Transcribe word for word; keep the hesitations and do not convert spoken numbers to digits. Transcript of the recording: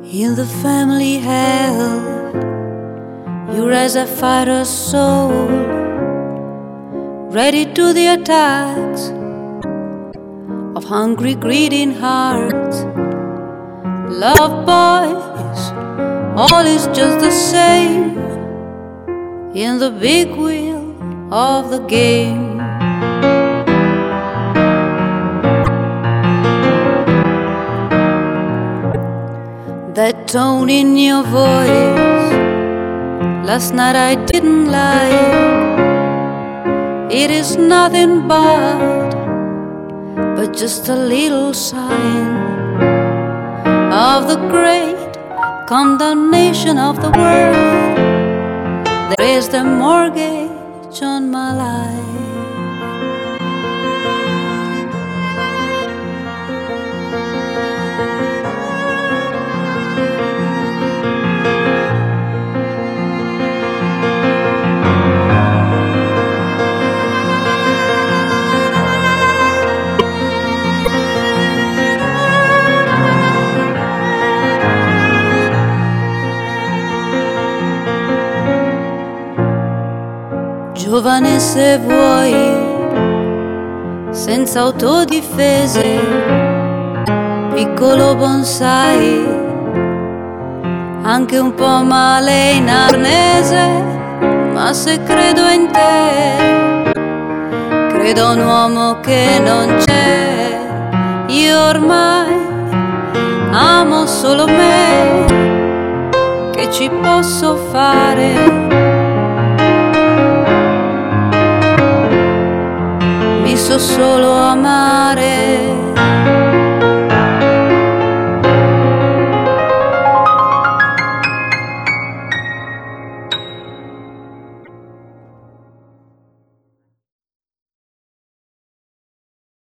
In the family hell, you rise a fighter's soul, ready to the attacks of hungry, greedy hearts. Love, boys, all is just the same in the big wheel of the game. That tone in your voice, last night I didn't like. It is nothing but, but just a little sign of the great condemnation of the world. There is the mortgage on my life. Giovane se vuoi, senza autodifese, piccolo bonsai, anche un po' male in arnese, ma se credo in te, credo a un uomo che non c'è. Io ormai amo solo me, che ci posso fare? Mi so solo